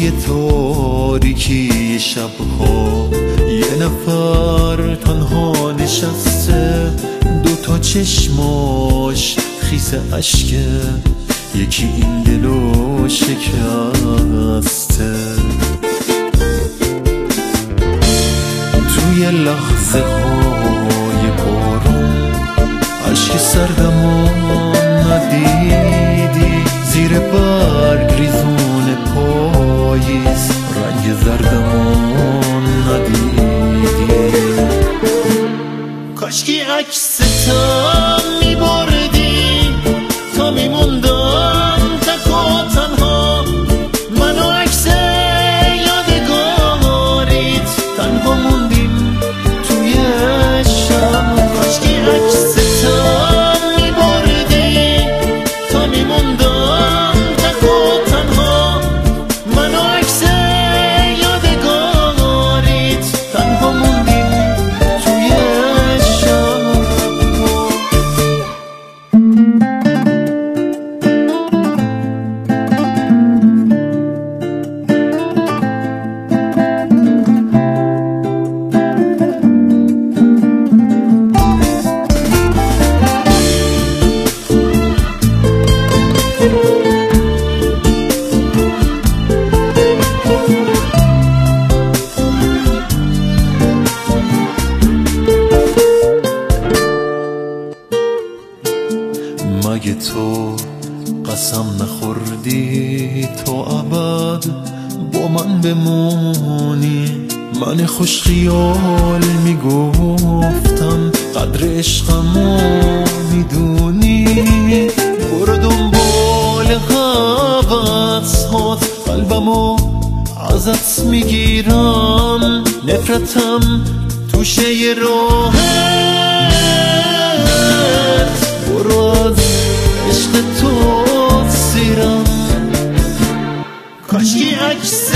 توی تاریکی شبها یه نفر تنها نشسته، دوتا چشماش خیس اشکه، یکی این دلو شکسته. توی لحظه های بارون اشک سردمان ندیدی، زیر برگ ریزون پاییز رنگ زردمان ندیدی. کاشکی عکستم میبردی تا میموندم تک و تنها، من و عکس یادگاریت تنها موندیم توی شب. کاشکی عکستم میبردی تا میموندم تک و تنها، من و عکس یادگاریت تنها موندیم توی شب. مگه تو قسم نخوردی تا ابد با من بمونی؟ من خوش خیال میگفتم قدر عشقمو میدونی. برو دنبال حوضهات قلبمو ازت میگیرم، نفرتم توشه ی راهت، برو از عشق تو سیرم. کاشکی عکس